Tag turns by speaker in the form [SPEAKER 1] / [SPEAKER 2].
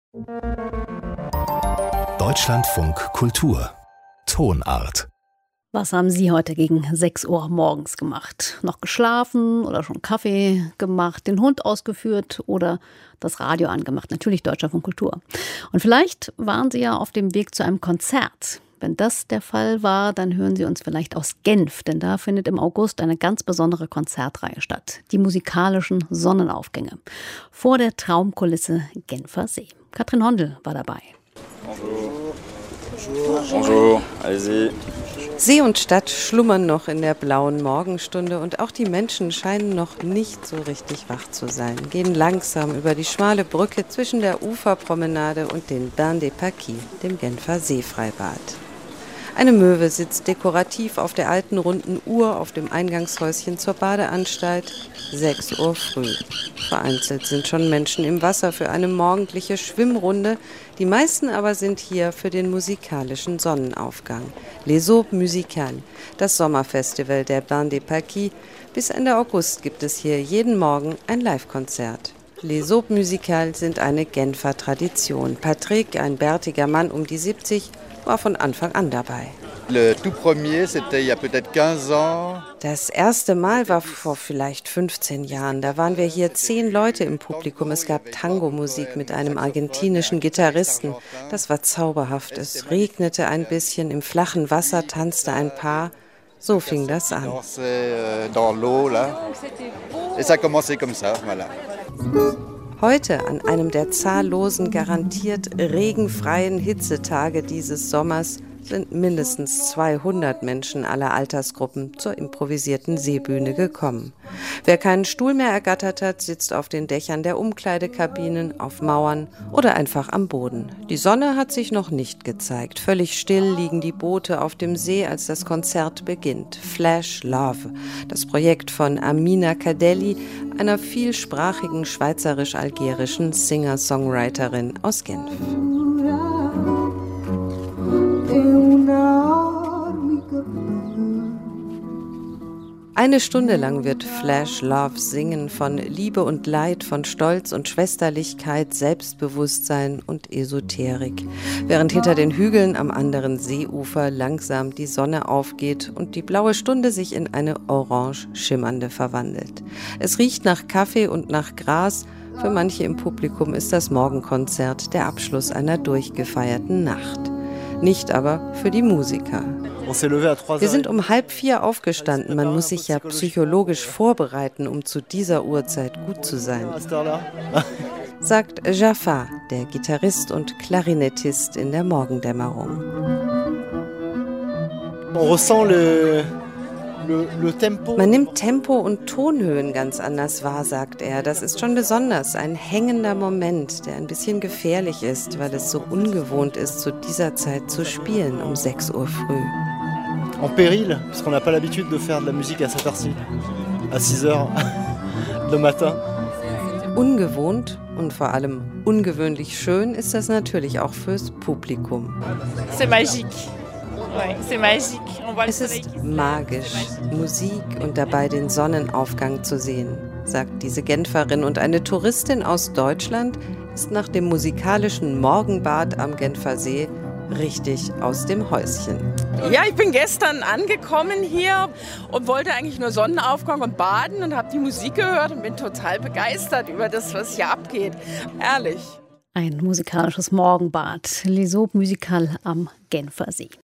[SPEAKER 1] Deutschlandfunk Kultur Tonart.
[SPEAKER 2] Was haben Sie heute gegen 6 Uhr morgens gemacht? Noch geschlafen oder schon Kaffee gemacht, den Hund ausgeführt oder das Radio angemacht? Natürlich Deutschlandfunk Kultur. Und vielleicht waren Sie ja auf dem Weg zu einem Konzert. Wenn das der Fall war, dann hören Sie uns vielleicht aus Genf, denn da findet im August eine ganz besondere Konzertreihe statt. Die musikalischen Sonnenaufgänge vor der Traumkulisse Genfer See. Katrin Hondel war dabei.
[SPEAKER 3] Bonjour, allez-y.
[SPEAKER 4] See und Stadt schlummern noch in der blauen Morgenstunde und auch die Menschen scheinen noch nicht so richtig wach zu sein, gehen langsam über die schmale Brücke zwischen der Uferpromenade und den Bain des Paquis, dem Genfer Seefreibad. Eine Möwe sitzt dekorativ auf der alten runden Uhr auf dem Eingangshäuschen zur Badeanstalt. 6 Uhr früh. Vereinzelt sind schon Menschen im Wasser für eine morgendliche Schwimmrunde. Die meisten aber sind hier für den musikalischen Sonnenaufgang. Les Aubes Musicales, das Sommerfestival der Bain des Paquis. Bis Ende August gibt es hier jeden Morgen ein Live-Konzert. Les Aubes Musicales sind eine Genfer Tradition. Patrick, ein bärtiger Mann um die 70, war von Anfang an dabei. Das erste Mal war vor vielleicht 15 Jahren. Da waren wir hier 10 Leute im Publikum. Es gab Tango-Musik mit einem argentinischen Gitarristen. Das war zauberhaft. Es regnete ein bisschen, im flachen Wasser tanzte ein Paar. So fing das an. Heute, an einem der zahllosen, garantiert regenfreien Hitzetage dieses Sommers, sind mindestens 200 Menschen aller Altersgruppen zur improvisierten Seebühne gekommen. Wer keinen Stuhl mehr ergattert hat, sitzt auf den Dächern der Umkleidekabinen, auf Mauern oder einfach am Boden. Die Sonne hat sich noch nicht gezeigt. Völlig still liegen die Boote auf dem See, als das Konzert beginnt. Flash Love, das Projekt von Amina Kadeli, einer vielsprachigen schweizerisch-algerischen Singer-Songwriterin aus Genf. Eine Stunde lang wird Flash Love singen von Liebe und Leid, von Stolz und Schwesterlichkeit, Selbstbewusstsein und Esoterik. Während hinter den Hügeln am anderen Seeufer langsam die Sonne aufgeht und die blaue Stunde sich in eine orange schimmernde verwandelt. Es riecht nach Kaffee und nach Gras. Für manche im Publikum ist das Morgenkonzert der Abschluss einer durchgefeierten Nacht. Nicht aber für die Musiker. Wir sind um 3:30 aufgestanden. Man muss sich ja psychologisch vorbereiten, um zu dieser Uhrzeit gut zu sein, sagt Jafar, der Gitarrist und Klarinettist in der Morgendämmerung. Man nimmt Tempo und Tonhöhen ganz anders wahr, sagt er. Das ist schon besonders, ein hängender Moment, der ein bisschen gefährlich ist, weil es so ungewohnt ist, zu dieser Zeit zu spielen, um 6 Uhr früh.
[SPEAKER 5] En péril, parce qu'on n'a pas l'habitude de faire de la musique à cette heure-ci, à 6 heures le matin.
[SPEAKER 4] Ungewohnt und vor allem ungewöhnlich schön ist das natürlich auch fürs Publikum.
[SPEAKER 6] C'est magique.
[SPEAKER 4] Es ist magisch, Musik und dabei den Sonnenaufgang zu sehen, sagt diese Genferin. Und eine Touristin aus Deutschland ist nach dem musikalischen Morgenbad am Genfer See richtig aus dem Häuschen.
[SPEAKER 6] Ja, ich bin gestern angekommen hier und wollte eigentlich nur Sonnenaufgang und baden und habe die Musik gehört und bin total begeistert über das, was hier abgeht. Herrlich.
[SPEAKER 2] Ein musikalisches Morgenbad, Les Aubes Musicales am Genfer See.